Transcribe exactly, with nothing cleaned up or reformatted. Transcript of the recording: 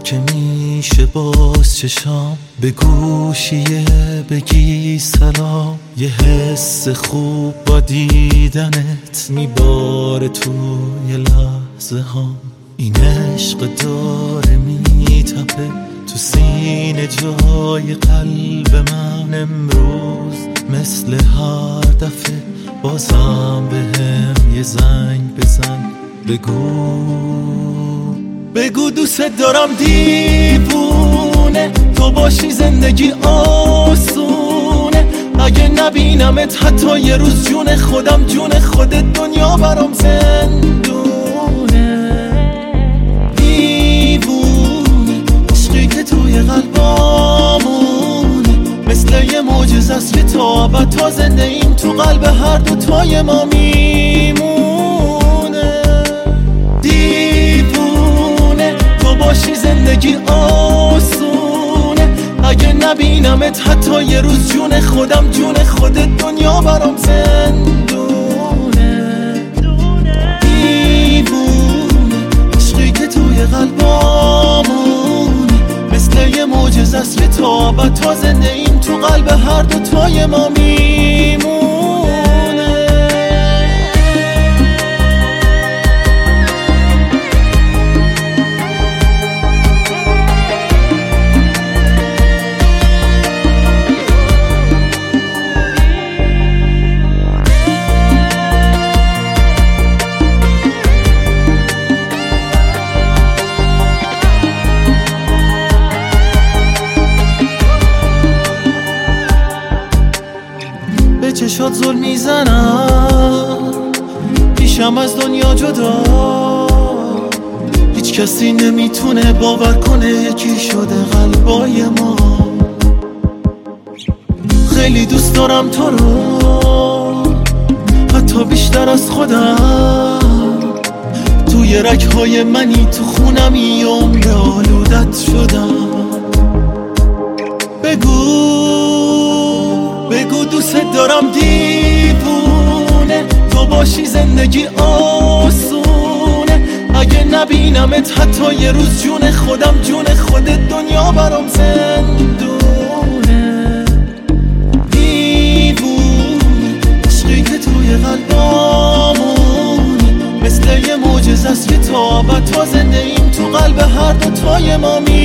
که میشه باز چشام به گوشیه بگی سلام. یه حس خوب با دیدنت میباره توی لحظه ها. این عشق داره میتپه تو سینه جای قلب من. امروز مثل هر دفعه بازم بهم یه زنگ بزن. بگو بگو دوست دارم دیوونه، تو باشی زندگی آسونه. اگه نبینمت حتی یه روز جون خودم جون خودت دنیا برام زندونه. دیوونه عشقی که توی قلبامونه، مثل یه معجزه است که تا ابد تا زنده ایم تو قلب هر دو تای ما میمونه. دیوونه تو باشی زندگی آسونه، اگه نبینمت حتی یه روز جون خودم جون خودت دنیا برام زندونه. دیوونه عشقی که توی قلبامونه، مثل یه معجزه است که تا ابد تا زنده ایم تو قلب هر دو تای ما میمونه. چشات ظلم میزنم پیشم از دنیا جدا. هیچ کسی نمیتونه باور کنه یکی شده قلبای ما. خیلی دوست دارم تو رو حتی بیشتر از خودم. توی رگ‌های منی تو خونمی عمر آلودت شدم. بگو بگو دوست دارم دیوونه، تو باشی زندگی آسونه. اگه نبینمت حتی یه روز جون خودم جون خودت دنیا برام زندونه. دیوونه عشقی که توی قلبامونه، مثل یه معجزه است که تا ابد تا زنده ایم تو قلب هر دو تای ما می